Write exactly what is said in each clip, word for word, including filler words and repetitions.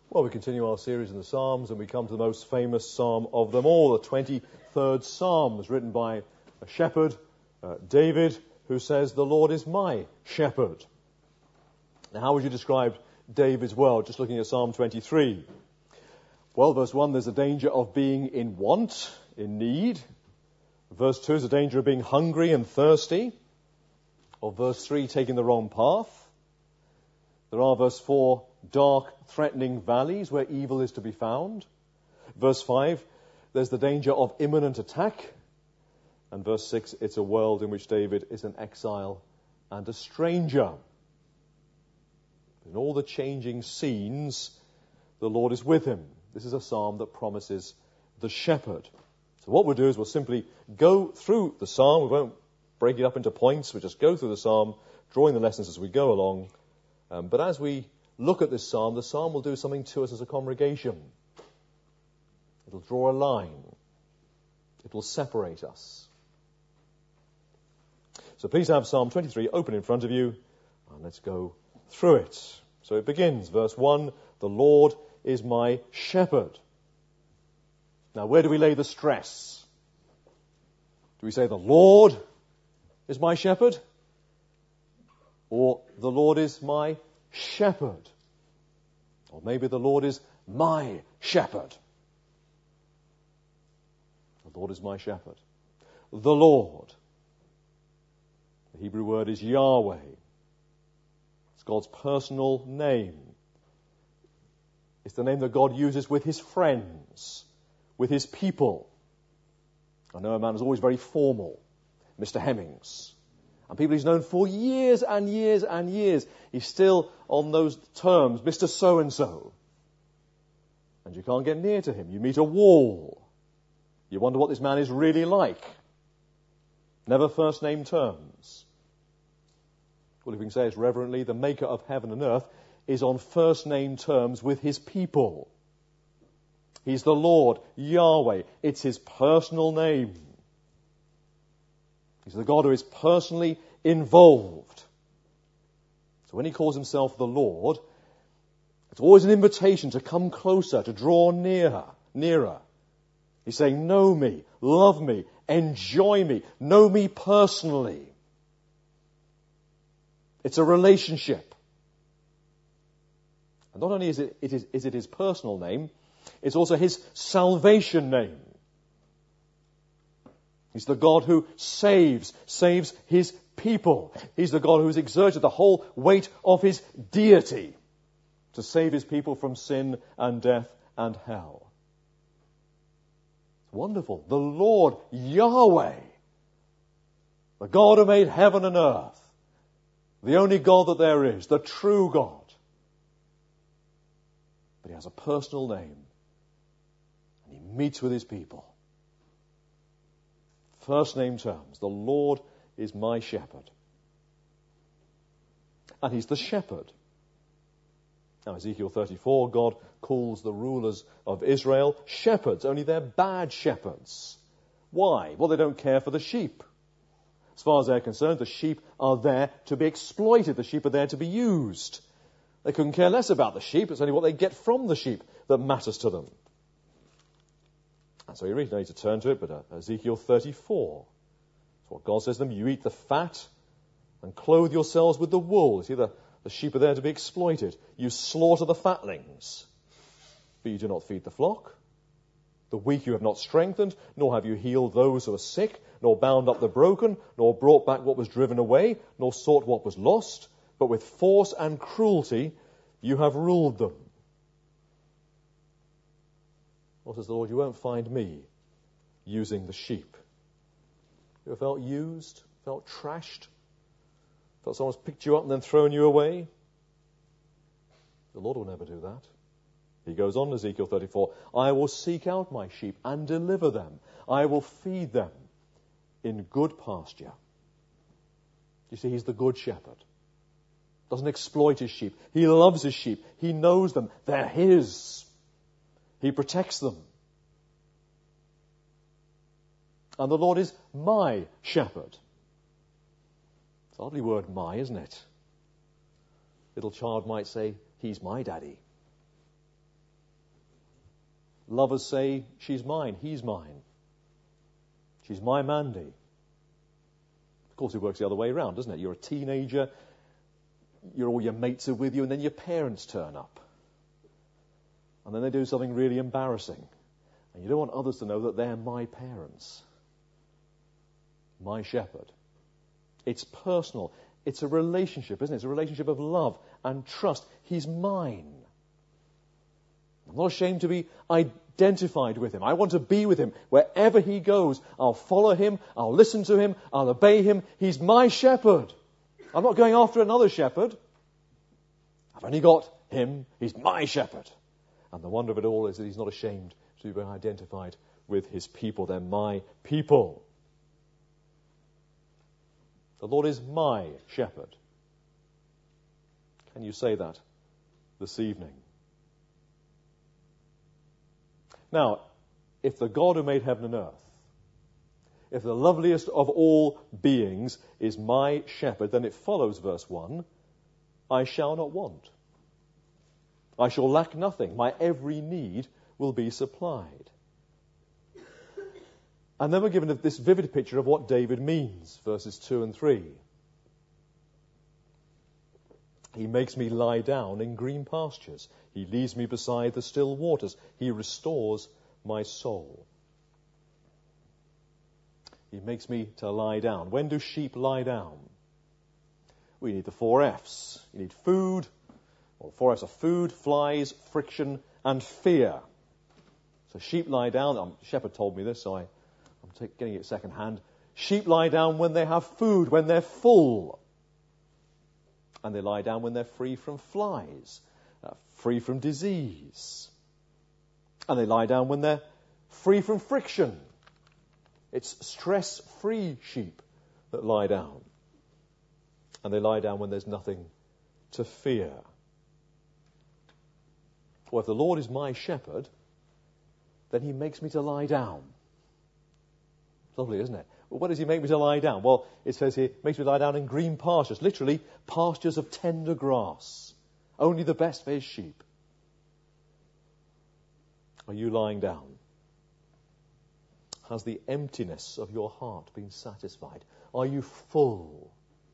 Well, we continue our series in the Psalms, and we come to the most famous psalm of them all, the twenty-third Psalm, written by a shepherd, uh, David, who says, "The Lord is my shepherd." Now, how would you describe David's world? Just looking at Psalm twenty-three. Well, verse one, there's a danger of being in want, in need. Verse two is a danger of being hungry and thirsty. Or verse three, taking the wrong path. There are, verse four, dark, threatening valleys where evil is to be found. Verse five, there's the danger of imminent attack. And verse six, it's a world in which David is an exile and a stranger. In all the changing scenes, the Lord is with him. This is a psalm that promises the shepherd. So what we'll do is we'll simply go through the psalm. We won't break it up into points. We'll just go through the psalm, drawing the lessons as we go along. Um, but as we look at this psalm, the psalm will do something to us as a congregation. It'll draw a line. It will separate us. So please have Psalm twenty-three open in front of you, and let's go through it. So it begins, verse one, "The Lord is my shepherd." Now, where do we lay the stress? Do we say, "The Lord is my shepherd"? Or, "The Lord is my shepherd"? Or maybe, "The Lord is my shepherd"? The Lord is my shepherd. The Lord. The Hebrew word is Yahweh. It's God's personal name. It's the name that God uses with his friends, with his people. I know a man who's always very formal, Mister Hemmings. And people he's known for years and years and years, he's still on those terms, Mister So-and-so. And you can't get near to him. You meet a wall. You wonder what this man is really like. Never first name terms. All we can say is reverently, the maker of heaven and earth is on first name terms with his people. He's the Lord, Yahweh. It's his personal name. He's the God who is personally involved. So when he calls himself the Lord, it's always an invitation to come closer, to draw nearer, nearer. He's saying, know me, love me, enjoy me, know me personally. It's a relationship. And not only is it, it is, is it his personal name, it's also his salvation name. He's the God who saves, saves his people. He's the God who has exerted the whole weight of his deity to save his people from sin and death and hell. It's wonderful. The Lord, Yahweh, the God who made heaven and earth, the only God that there is, the true God. But he has a personal name, and he meets with his people. First name terms. The Lord is my shepherd. And he's the shepherd. Now, Ezekiel thirty-four, God calls the rulers of Israel shepherds, only they're bad shepherds. Why? Well, they don't care for the sheep. As far as they're concerned, the sheep are there to be exploited. The sheep are there to be used. They couldn't care less about the sheep. It's only what they get from the sheep that matters to them. And so you really don't need to turn to it, but uh, Ezekiel thirty-four. That's what God says to them. You eat the fat and clothe yourselves with the wool. You see, the, the sheep are there to be exploited. You slaughter the fatlings, but you do not feed the flock. The weak you have not strengthened, nor have you healed those who are sick, nor bound up the broken, nor brought back what was driven away, nor sought what was lost, but with force and cruelty you have ruled them. What says the Lord? You won't find me using the sheep. You ever felt used, felt trashed, felt someone's picked you up and then thrown you away? The Lord will never do that. He goes on in Ezekiel thirty-four, I will seek out my sheep and deliver them. I will feed them in good pasture. You see, he's the good shepherd. Doesn't exploit his sheep. He loves his sheep. He knows them. They're his. He protects them. And the Lord is my shepherd. It's a lovely word, my, isn't it? Little child might say, he's my daddy. lovers say, she's mine, he's mine. She's my Mandy. Of course, it works the other way around, doesn't it? You're a teenager, you're all your mates are with you, and then your parents turn up. And then they do something really embarrassing. And you don't want others to know that they're my parents. My shepherd. It's personal. It's a relationship, isn't it? It's a relationship of love and trust. He's mine. I'm not ashamed to be identified with him. I want to be with him. Wherever he goes, I'll follow him. I'll listen to him. I'll obey him. He's my shepherd. I'm not going after another shepherd. I've only got him. He's my shepherd. And the wonder of it all is that he's not ashamed to be identified with his people. They're my people. The Lord is my shepherd. Can you say that this evening? Now, if the God who made heaven and earth, if the loveliest of all beings is my shepherd, then it follows, verse one, I shall not want. I shall lack nothing. My every need will be supplied. And then we're given this vivid picture of what David means, verses two and three. He makes me lie down in green pastures. He leads me beside the still waters. He restores my soul. He makes me to lie down. When do sheep lie down? We need the four F's. You need food. Well, four F's are food, flies, friction, and fear. So sheep lie down. Um, Shepherd told me this, so I, I'm take, getting it second hand. Sheep lie down when they have food, when they're full. And they lie down when they're free from flies, uh, free from disease. And they lie down when they're free from friction. It's stress-free sheep that lie down. And they lie down when there's nothing to fear. Well, if the Lord is my shepherd, then he makes me to lie down. Lovely, isn't it? Well, what does he make me to lie down? Well, it says here, makes me lie down in green pastures. Literally, pastures of tender grass. Only the best for his sheep. Are you lying down? Has the emptiness of your heart been satisfied? Are you full?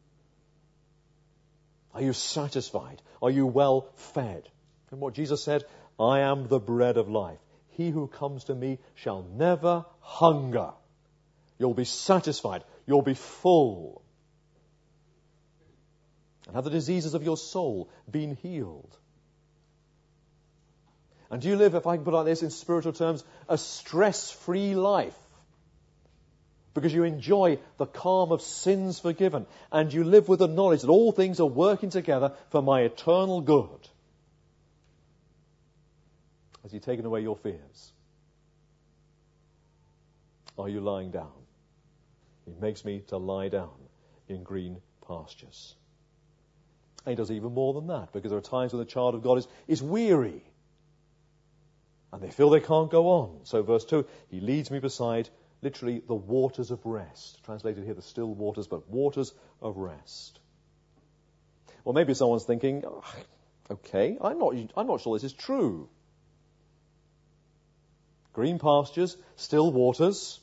Are you satisfied? Are you well fed? And what Jesus said, I am the bread of life. He who comes to me shall never hunger. You'll be satisfied. You'll be full. And have the diseases of your soul been healed? And do you live, if I can put it like this in spiritual terms, a stress-free life? Because you enjoy the calm of sins forgiven. And you live with the knowledge that all things are working together for my eternal good. Has he taken away your fears? Are you lying down? He makes me to lie down in green pastures. And he does even more than that, because there are times when the child of God is, is weary. And they feel they can't go on. So verse two, he leads me beside, literally, the waters of rest. Translated here, the still waters, but waters of rest. Well, maybe someone's thinking, oh, okay, I'm not, I'm not sure this is true. Green pastures, still waters.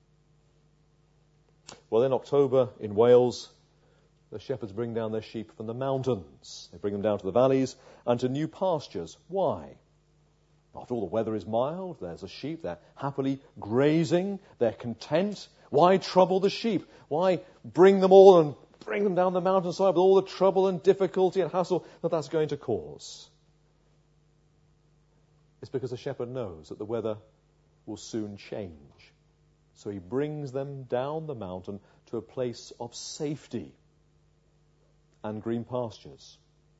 Well, in October in Wales, the shepherds bring down their sheep from the mountains. They bring them down to the valleys and to new pastures. Why? After all, the weather is mild. There's a sheep. They're happily grazing. They're content. Why trouble the sheep? Why bring them all and bring them down the mountainside with all the trouble and difficulty and hassle that that's going to cause? It's because the shepherd knows that the weather will soon change. So he brings them down the mountain to a place of safety and green pastures.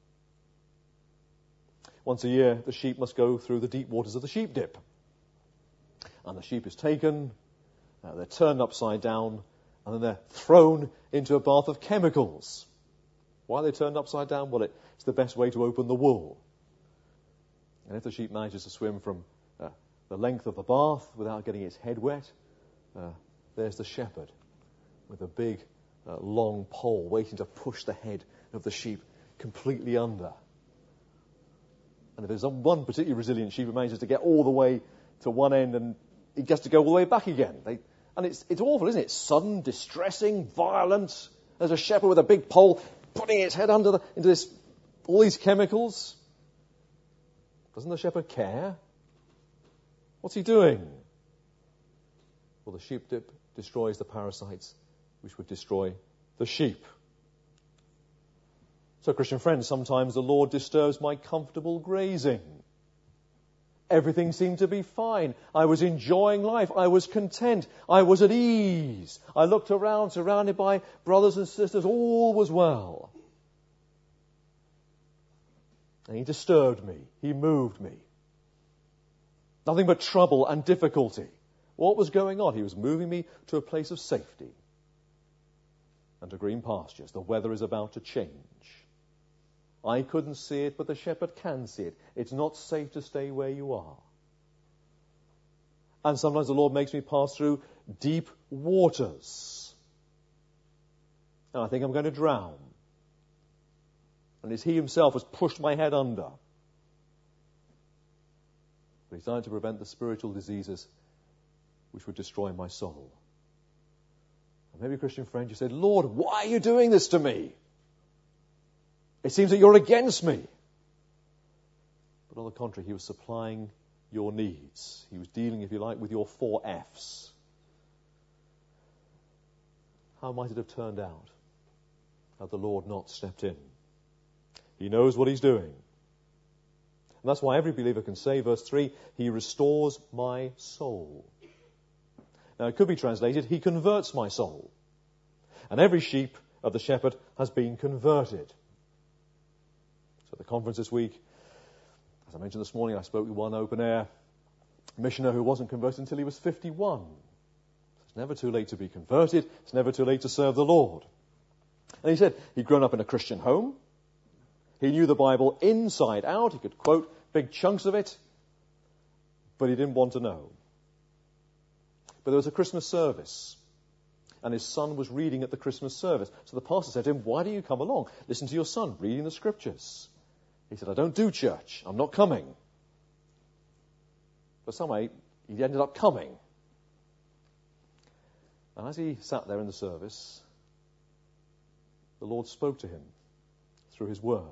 Once a year, the sheep must go through the deep waters of the sheep dip. And the sheep is taken, uh, they're turned upside down, and then they're thrown into a bath of chemicals. Why are they turned upside down? Well, it's the best way to open the wool. And if the sheep manages to swim from uh, the length of the bath without getting its head wet, uh, there's the shepherd with a big, uh, long pole waiting to push the head of the sheep completely under. And if there's one particularly resilient sheep who manages to get all the way to one end and he gets to go all the way back again. They, and it's, it's awful, isn't it? Sudden, distressing, violent. There's a shepherd with a big pole putting its head under the, into this, all these chemicals. Doesn't the shepherd care? What's he doing? Well, the sheep dip destroys the parasites which would destroy the sheep. So, Christian friends, sometimes the Lord disturbs my comfortable grazing. Everything seemed to be fine. I was enjoying life. I was content. I was at ease. I looked around, surrounded by brothers and sisters. All was well. And he disturbed me. He moved me. Nothing but trouble and difficulty. What was going on? He was moving me to a place of safety and to green pastures. The weather is about to change. I couldn't see it, but the shepherd can see it. It's not safe to stay where you are. And sometimes the Lord makes me pass through deep waters. And I think I'm going to drown. And it's He Himself has pushed my head under. But He's done it to prevent the spiritual diseases which would destroy my soul. And maybe, Christian friend, you said, Lord, why are you doing this to me? It seems that you're against me. But on the contrary, He was supplying your needs. He was dealing, if you like, with your four F's. How might it have turned out had the Lord not stepped in? He knows what He's doing. And that's why every believer can say, verse three, He restores my soul. Now, it could be translated, He converts my soul. And every sheep of the shepherd has been converted. So at the conference this week, as I mentioned this morning, I spoke with one open-air missioner who wasn't converted until he was fifty-one. It's never too late to be converted. It's never too late to serve the Lord. And he said he'd grown up in a Christian home. He knew the Bible inside out. He could quote big chunks of it. But he didn't want to know. But there was a Christmas service. And his son was reading at the Christmas service. So the pastor said to him, why do you come along? Listen to your son reading the scriptures. He said, I don't do church. I'm not coming. But some way, he ended up coming. And as he sat there in the service, the Lord spoke to him through His word.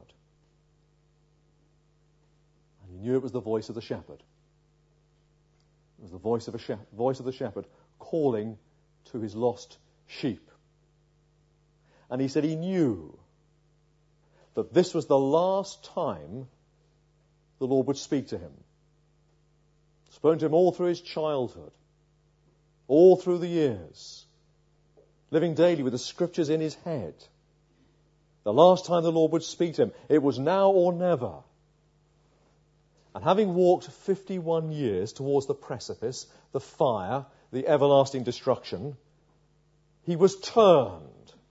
And he knew it was the voice of the shepherd. It was the voice of a shep- voice of the shepherd calling to his lost sheep. And he said he knew that this was the last time the Lord would speak to him. Spoken to him all through his childhood, all through the years, living daily with the scriptures in his head. The last time the Lord would speak to him, it was now or never. And having walked fifty-one years towards the precipice, the fire, the everlasting destruction, he was turned.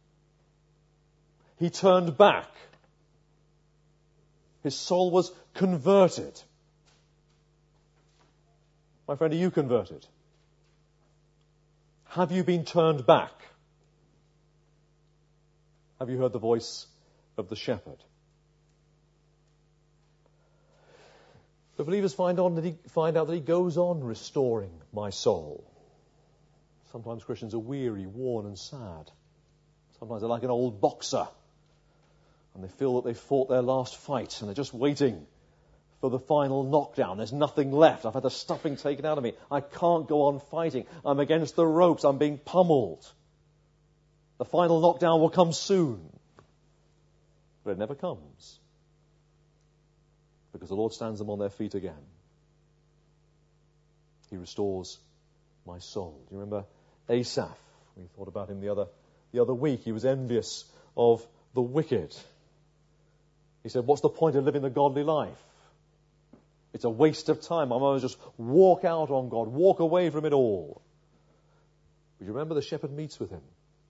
He turned back. His soul was converted. My friend, are you converted? Have you been turned back? Have you heard the voice of the shepherd? The believers find, on that he, find out that He goes on restoring my soul. Sometimes Christians are weary, worn and sad. Sometimes they're like an old boxer and they feel that they've fought their last fight and they're just waiting for the final knockdown. There's nothing left. I've had the stuffing taken out of me. I can't go on fighting. I'm against the ropes. I'm being pummeled. The final knockdown will come soon. But it never comes. Because the Lord stands them on their feet again. He restores my soul. Do you remember Asaph? We thought about him the other, the other week. He was envious of the wicked. He said, what's the point of living the godly life? It's a waste of time. I might just walk out on God, walk away from it all. But you remember the shepherd meets with him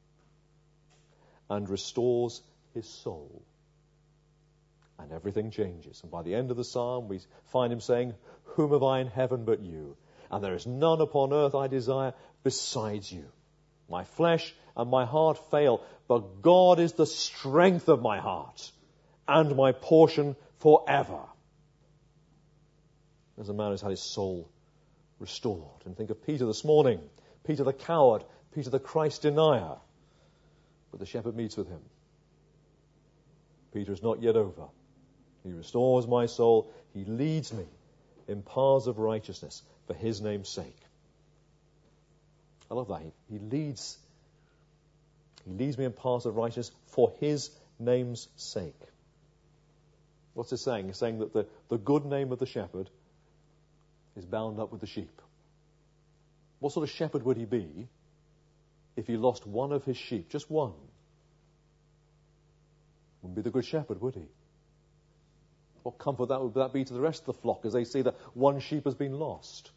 and restores his soul. And everything changes. And by the end of the psalm, we find him saying, whom have I in heaven but you? And there is none upon earth I desire besides you. My flesh and my heart fail, but God is the strength of my heart and my portion forever. There's a man who's had his soul restored. And think of Peter this morning, Peter the coward, Peter the Christ denier. But the shepherd meets with him. Peter is not yet over. He restores my soul. He leads me in paths of righteousness for his name's sake. I love that. He, he leads He leads me in paths of righteousness for his name's sake. What's it saying? It's saying that the, the good name of the shepherd is bound up with the sheep. What sort of shepherd would he be if he lost one of his sheep? Just one. Wouldn't be the good shepherd, would he? What comfort that would that be to the rest of the flock as they see that one sheep has been lost?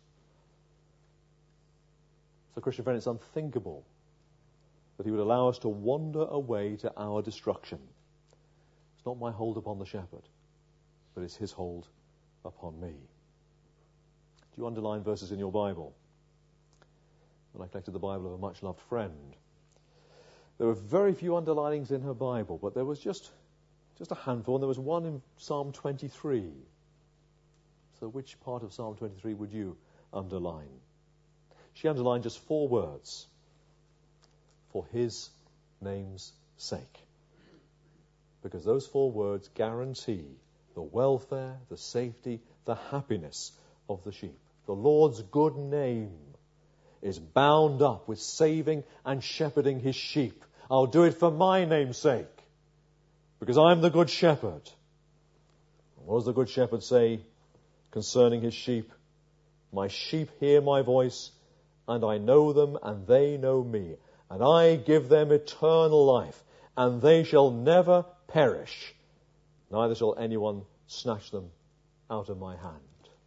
So, Christian friend, it's unthinkable that he would allow us to wander away to our destruction. It's not my hold upon the shepherd, but it's his hold upon me. Do you underline verses in your Bible? When I collected the Bible of a much-loved friend, there were very few underlinings in her Bible, but there was just, just a handful, and there was one in Psalm twenty-three. So which part of Psalm twenty-three would you underline? She underlined just four words. For his name's sake. Because those four words guarantee the welfare, the safety, the happiness of the sheep. The Lord's good name is bound up with saving and shepherding his sheep. I'll do it for my name's sake, because I'm the good shepherd. What does the good shepherd say concerning his sheep? My sheep hear my voice, and I know them, and they know me. And I give them eternal life, and they shall never perish, neither shall anyone snatch them out of my hand.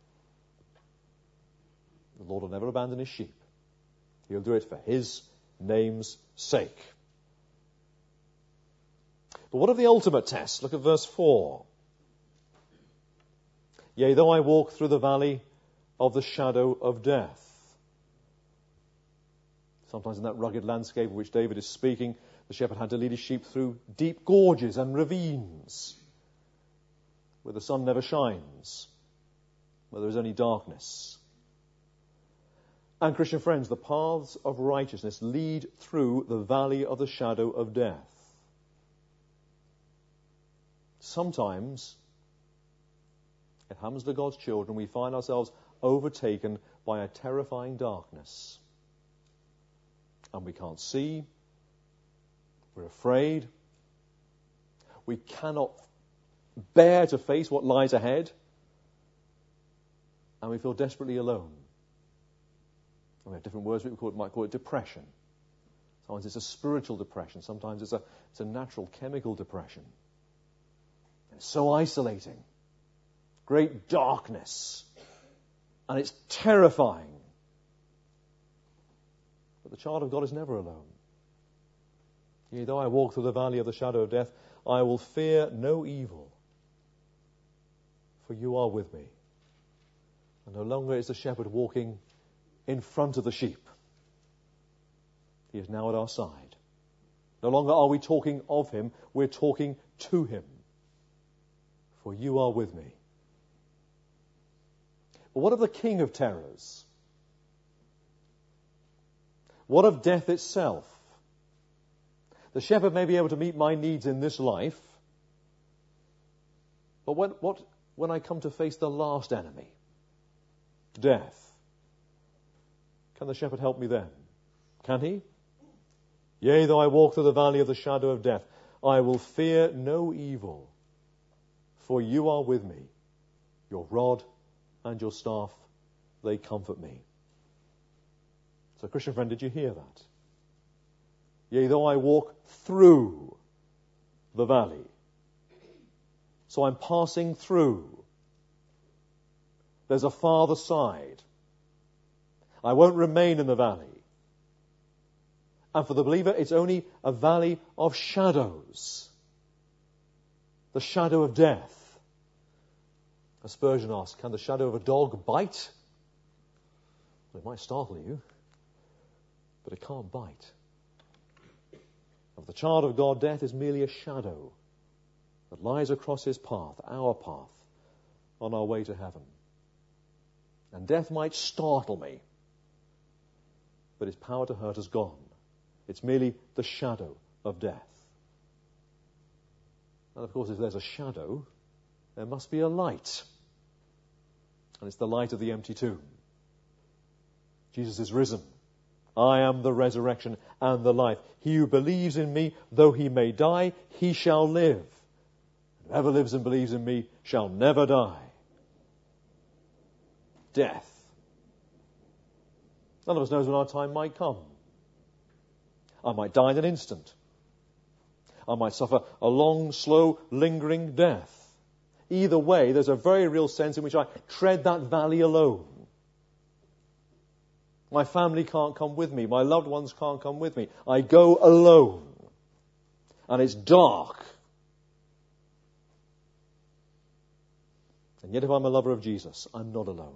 The Lord will never abandon his sheep. He'll do it for his name's sake. But what of the ultimate test? Look at verse four. Yea, though I walk through the valley of the shadow of death. Sometimes in that rugged landscape of which David is speaking, the shepherd had to lead his sheep through deep gorges and ravines where the sun never shines, where there is only darkness. And Christian friends, the paths of righteousness lead through the valley of the shadow of death. Sometimes, it happens to God's children, we find ourselves overtaken by a terrifying darkness. And we can't see, we're afraid, we cannot bear to face what lies ahead, and we feel desperately alone. And we have different words, we call it, might call it depression. Sometimes it's a spiritual depression, sometimes it's a, it's a natural chemical depression. And it's so isolating, great darkness, and it's terrifying. But the child of God is never alone. Yea, though I walk through the valley of the shadow of death, I will fear no evil, for you are with me. And no longer is the shepherd walking in front of the sheep. He is now at our side. No longer are we talking of him, we're talking to him. For you are with me. But what of the king of terrors? What of death itself? The shepherd may be able to meet my needs in this life, but when, what, when I come to face the last enemy, death, can the shepherd help me then? Can he? Yea, though I walk through the valley of the shadow of death, I will fear no evil, for you are with me. Your rod and your staff, they comfort me. So, Christian friend, did you hear that? Yea, though I walk through the valley. So I'm passing through. There's a farther side. I won't remain in the valley. And for the believer, it's only a valley of shadows. The shadow of death. As Spurgeon asked, can the shadow of a dog bite? Well, it might startle you, but it can't bite. Of the child of God, death is merely a shadow that lies across his path, our path, on our way to heaven. and death might startle me, but its power to hurt is gone. It's merely the shadow of death. And of course, if there's a shadow, there must be a light. And it's the light of the empty tomb. Jesus is risen. I am the resurrection and the life. He who believes in me, though he may die, he shall live. Whoever lives and believes in me shall never die. Death. None of us knows when our time might come. I might die in an instant. I might suffer a long, slow, lingering death. Either way, there's a very real sense in which I tread that valley alone. My family can't come with me. My loved ones can't come with me. I go alone. And it's dark. And yet if I'm a lover of Jesus, I'm not alone.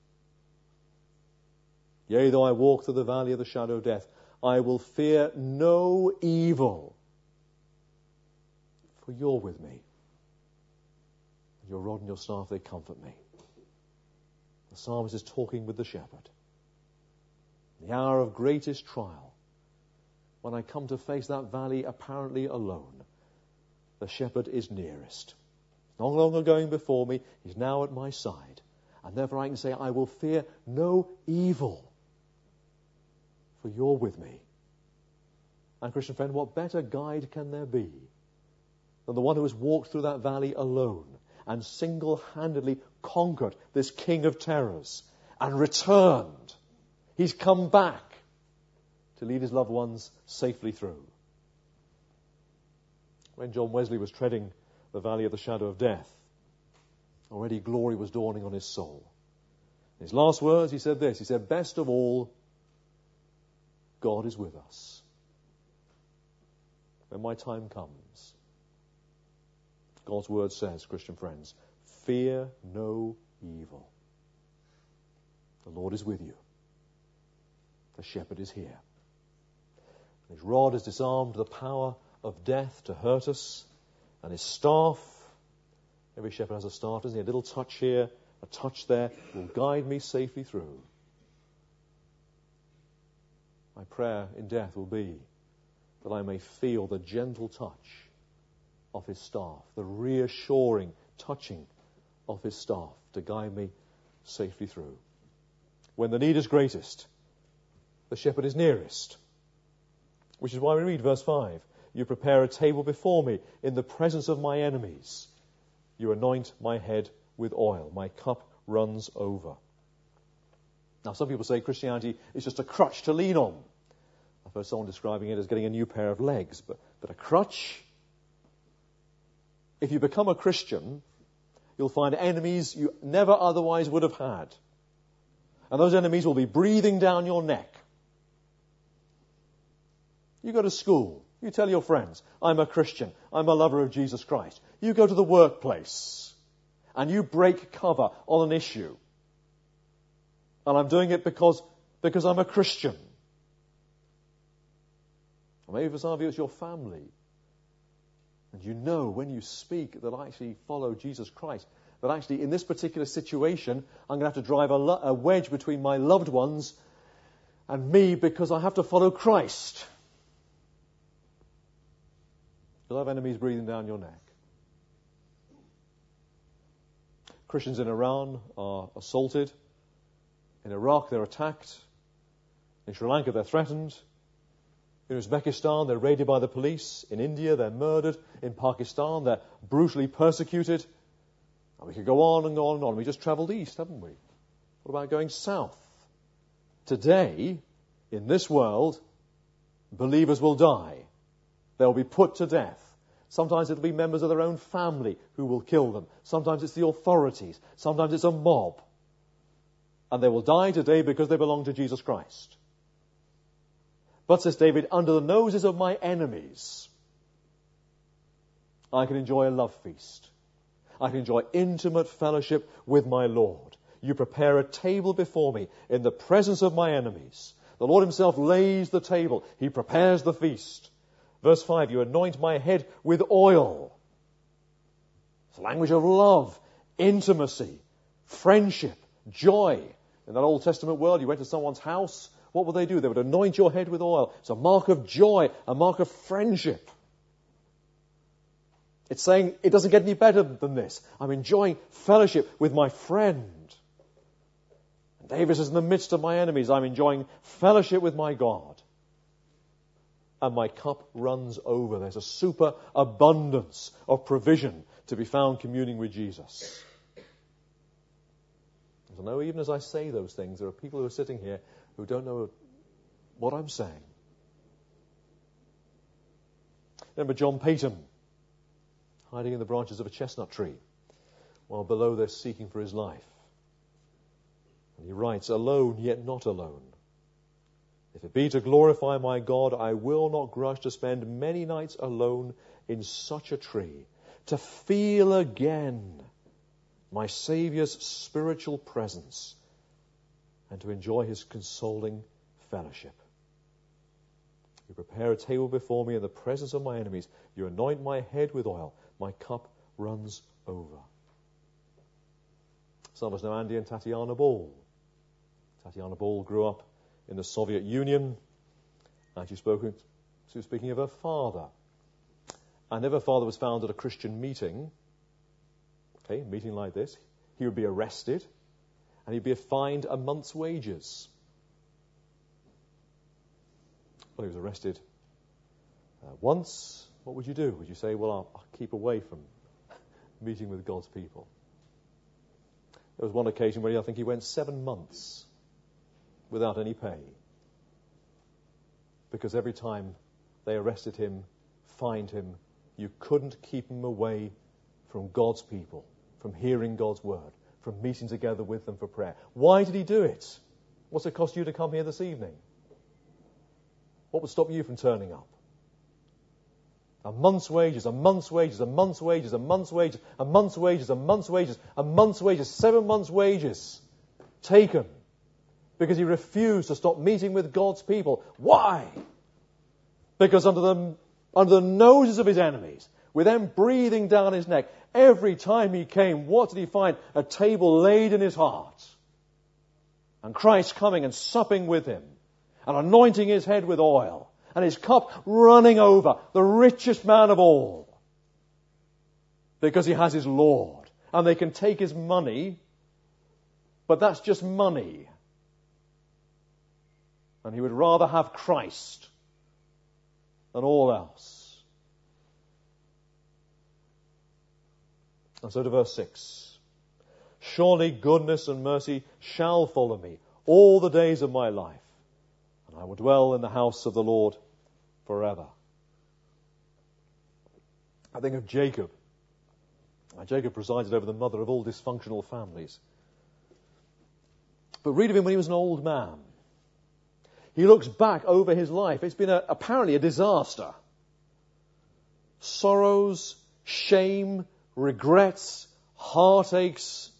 Yea, though I walk through the valley of the shadow of death, I will fear no evil. For you're with me. Your rod and your staff, they comfort me. The psalmist is talking with the shepherd. The hour of greatest trial, when I come to face that valley apparently alone, the shepherd is nearest. He's no longer going before me, he's now at my side. And therefore I can say, I will fear no evil, for you're with me. And Christian friend, what better guide can there be than the one who has walked through that valley alone and single-handedly conquered this king of terrors and returned. He's come back to lead his loved ones safely through. When John Wesley was treading the valley of the shadow of death, already glory was dawning on his soul. In his last words, he said this. He said, best of all, God is with us. When my time comes, God's word says, Christian friends, fear no evil. The Lord is with you. The shepherd is here. His rod has disarmed the power of death to hurt us, and his staff, every shepherd has a staff, doesn't he? A little touch here, a touch there, will guide me safely through. My prayer in death will be that I may feel the gentle touch of his staff, the reassuring touching of his staff to guide me safely through. When the need is greatest, the shepherd is nearest. Which is why we read verse five. You prepare a table before me in the presence of my enemies. You anoint my head with oil. My cup runs over. Now some people say Christianity is just a crutch to lean on. I've heard someone describing it as getting a new pair of legs. But, but a crutch? If you become a Christian, you'll find enemies you never otherwise would have had. And those enemies will be breathing down your neck. You go to school. You tell your friends, I'm a Christian. I'm a lover of Jesus Christ. You go to the workplace and you break cover on an issue. And I'm doing it because, because I'm a Christian. Or maybe for some of you it's your family. And you know when you speak that I actually follow Jesus Christ, that actually in this particular situation I'm going to have to drive a, lo- a wedge between my loved ones and me because I have to follow Christ. You'll have enemies breathing down your neck. Christians in Iran are assaulted. In Iraq they're attacked. In Sri Lanka they're threatened. In Uzbekistan they're raided by the police. In India they're murdered. In Pakistan they're brutally persecuted. And we could go on and go on and on. We just travelled east, haven't we? What about going south? Today, in this world, believers will die. They'll be put to death. Sometimes it'll be members of their own family who will kill them. Sometimes it's the authorities. Sometimes it's a mob. And they will die today because they belong to Jesus Christ. But, says David, under the noses of my enemies, I can enjoy a love feast. I can enjoy intimate fellowship with my Lord. You prepare a table before me in the presence of my enemies. The Lord himself lays the table. He prepares the feast. Verse five, you anoint my head with oil. It's a language of love, intimacy, friendship, joy, In that Old Testament world, you went to someone's house, what would they do? They would anoint your head with oil. It's a mark of joy, a mark of friendship. It's saying it doesn't get any better than this. I'm enjoying fellowship with my friend. And David says, in the midst of my enemies, I'm enjoying fellowship with my God. And my cup runs over. There's a super abundance of provision to be found communing with Jesus. I know even as I say those things, there are people who are sitting here who don't know what I'm saying. Remember John Peyton, hiding in the branches of a chestnut tree, while below they're seeking for his life. And he writes, alone yet not alone. If it be to glorify my God, I will not grudge to spend many nights alone in such a tree, to feel again my Saviour's spiritual presence, and to enjoy his consoling fellowship. You prepare a table before me in the presence of my enemies. You anoint my head with oil. My cup runs over. Some of us know Andy and Tatiana Ball. Tatiana Ball grew up in the Soviet Union, and she, spoke, she was speaking of her father. And if her father was found at a Christian meeting, okay, a meeting like this, he would be arrested, and he'd be fined a month's wages. Well, he was arrested uh, once. What would you do? Would you say, well, I'll, I'll keep away from meeting with God's people? There was one occasion where I think he went seven months without any pay, because every time they arrested him, fined him, you couldn't keep him away from God's people, from hearing God's word, from meeting together with them for prayer. Why did he do it? What's it cost you to come here this evening? What would stop you from turning up? A month's wages, a month's wages, a month's wages, a month's wages, a month's wages, a month's wages, a month's wages, seven months' wages taken because he refused to stop meeting with God's people. Why? Because under the, under the noses of his enemies, with them breathing down his neck, every time he came, what did he find? A table laid in his heart. And Christ coming and supping with him and anointing his head with oil and his cup running over, the richest man of all. Because he has his Lord. And they can take his money, but that's just money. And he would rather have Christ than all else. And so to verse six. Surely goodness and mercy shall follow me all the days of my life, and I will dwell in the house of the Lord forever. I think of Jacob. Now, Jacob presided over the mother of all dysfunctional families. But read of him when he was an old man. He looks back over his life. It's been a, apparently a disaster. Sorrows, shame, regrets, heartaches.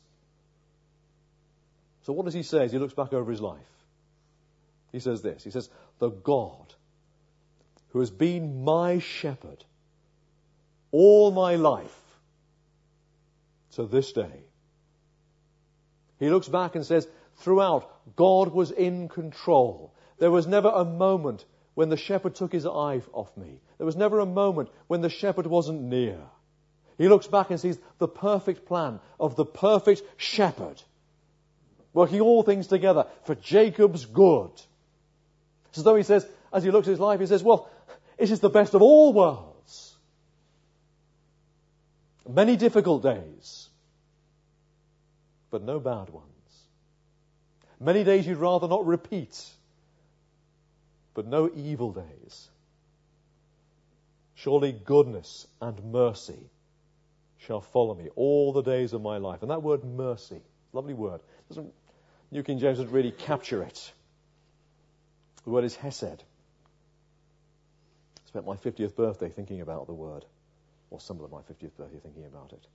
So what does he say as he looks back over his life? He says this. He says, the God who has been my shepherd all my life to this day. He looks back and says, throughout, God was in control. There was never a moment when the shepherd took his eye off me. There was never a moment when the shepherd wasn't near. He looks back and sees the perfect plan of the perfect shepherd, working all things together for Jacob's good. It's as though he says, as he looks at his life, he says, well, this is the best of all worlds. Many difficult days, but no bad ones. Many days you'd rather not repeat, but no evil days. Surely goodness and mercy shall follow me all the days of my life. And that word mercy, lovely word. Doesn't, New King James doesn't really capture it. The word is hesed. I spent my fiftieth birthday thinking about the word, or some of my fiftieth birthday thinking about it.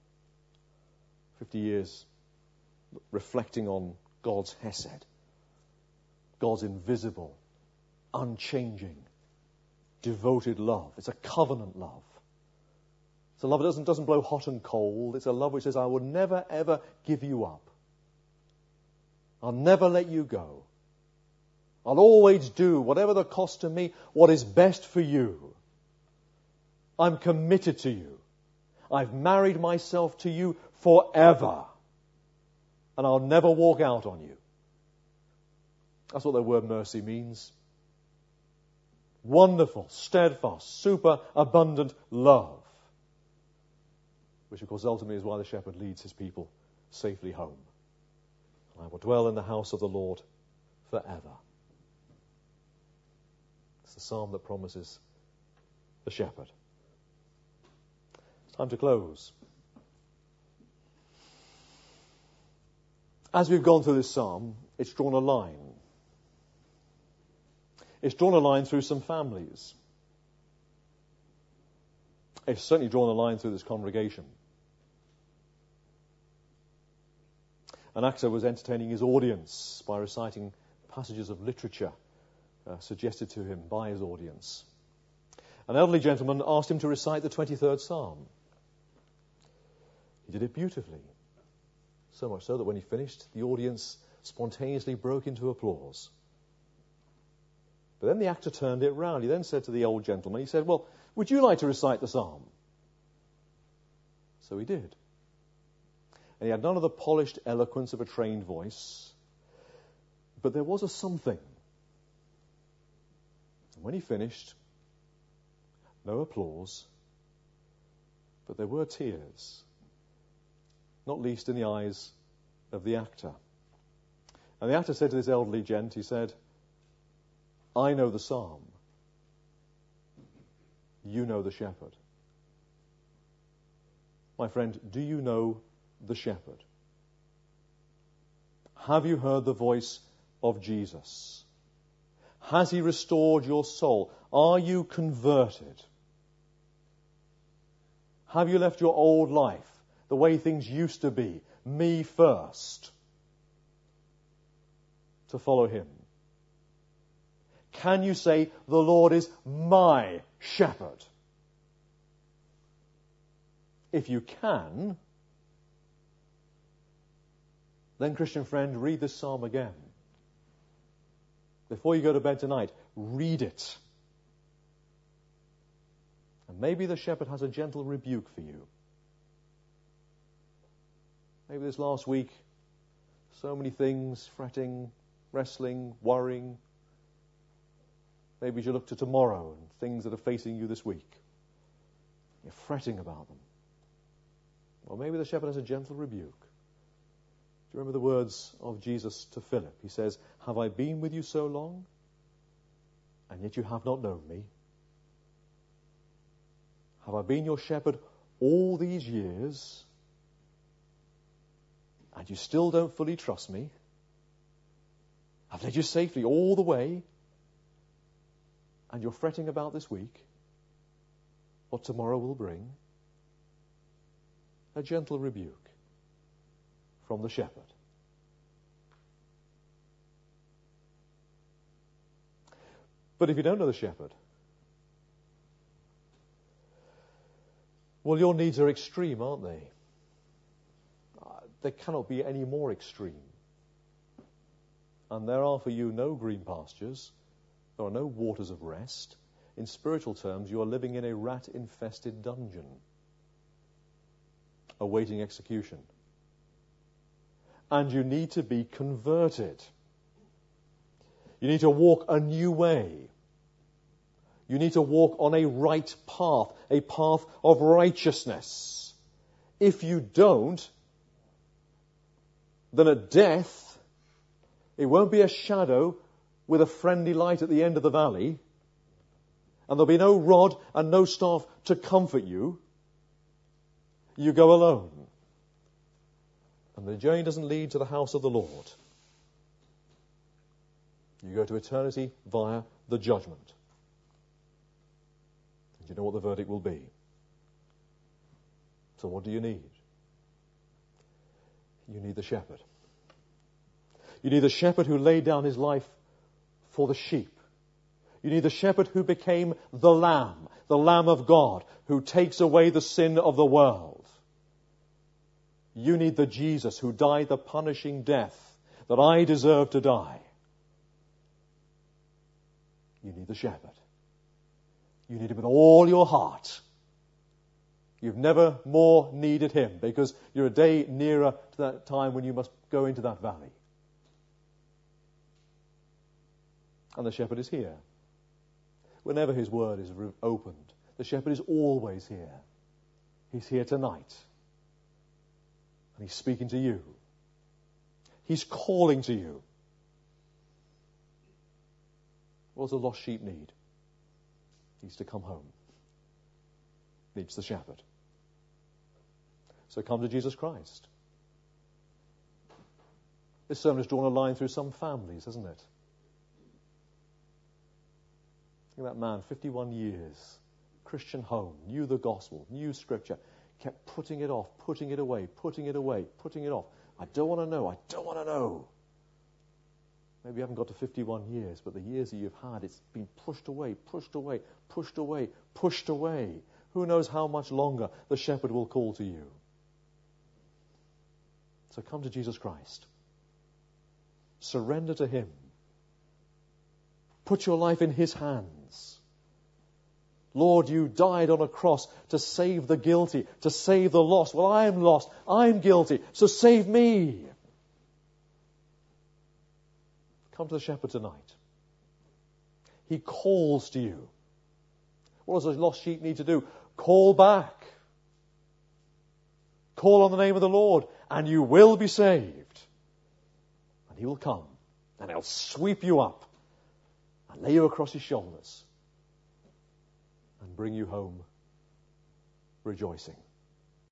Fifty years reflecting on God's hesed, God's invisible, unchanging, devoted love. It's a covenant love. It's a love that doesn't, doesn't blow hot and cold. It's a love which says, I will never, ever give you up. I'll never let you go. I'll always do, whatever the cost to me, what is best for you. I'm committed to you. I've married myself to you forever. And I'll never walk out on you. That's what the word mercy means. Wonderful, steadfast, super abundant love. Which, of course, ultimately is why the shepherd leads his people safely home. I will dwell in the house of the Lord forever. It's the psalm that promises the shepherd. It's time to close. As we've gone through this psalm, it's drawn a line. It's drawn a line through some families. It's certainly drawn a line through this congregation. An actor was entertaining his audience by reciting passages of literature uh, suggested to him by his audience. An elderly gentleman asked him to recite the twenty-third Psalm. He did it beautifully. So much so that when he finished, the audience spontaneously broke into applause. But then the actor turned it round. He then said to the old gentleman, he said, well, would you like to recite the psalm? So he did. And he had none of the polished eloquence of a trained voice, but there was a something. And when he finished, no applause, but there were tears, not least in the eyes of the actor. And the actor said to this elderly gent, he said, I know the psalm. You know the shepherd. My friend, do you know the shepherd? Have you heard the voice of Jesus? Has he restored your soul? Are you converted? Have you left your old life, the way things used to be, me first, to follow him? Can you say, the Lord is my shepherd? If you can, then, Christian friend, read this psalm again. Before you go to bed tonight, read it. And maybe the shepherd has a gentle rebuke for you. Maybe this last week, so many things, fretting, wrestling, worrying. Maybe you look to tomorrow and things that are facing you this week. You're fretting about them. Well, maybe the shepherd has a gentle rebuke. Do you remember the words of Jesus to Philip? He says, have I been with you so long, and yet you have not known me? Have I been your shepherd all these years, and you still don't fully trust me? I've led you safely all the way, and you're fretting about this week, what tomorrow will bring? A gentle rebuke from the shepherd. But if you don't know the shepherd, well, your needs are extreme, aren't they? Uh, they cannot be any more extreme. And there are for you no green pastures. There are no waters of rest. In spiritual terms, you are living in a rat-infested dungeon, awaiting execution. And you need to be converted. You need to walk a new way. You need to walk on a right path, a path of righteousness. If you don't, then at death, it won't be a shadow with a friendly light at the end of the valley, and there'll be no rod and no staff to comfort you. You go alone. And the journey doesn't lead to the house of the Lord. You go to eternity via the judgment. And you know what the verdict will be. So what do you need? You need the shepherd. You need the shepherd who laid down his life for the sheep. You need the shepherd who became the lamb, the Lamb of God, who takes away the sin of the world. You need the Jesus who died the punishing death, that I deserve to die. You need the shepherd. You need him with all your heart. You've never more needed him, because you're a day nearer to that time when you must go into that valley. And the shepherd is here. Whenever his word is re- opened, the shepherd is always here. He's here tonight. And he's speaking to you. He's calling to you. What does a lost sheep need? He needs to come home. Needs the shepherd. So come to Jesus Christ. This sermon has drawn a line through some families, hasn't it? Think of that man, fifty-one years, Christian home, knew the gospel, knew scripture, kept putting it off, putting it away, putting it away, putting it off. I don't want to know, I don't want to know. Maybe you haven't got to fifty-one years, but the years that you've had, it's been pushed away, pushed away, pushed away, pushed away. Who knows how much longer the shepherd will call to you. So come to Jesus Christ. Surrender to him. Put your life in his hands. Lord, you died on a cross to save the guilty, to save the lost. Well, I'm lost. I'm guilty. So save me. Come to the shepherd tonight. He calls to you. What does a lost sheep need to do? Call back. Call on the name of the Lord, and you will be saved. And he will come, and he'll sweep you up and lay you across his shoulders and bring you home rejoicing.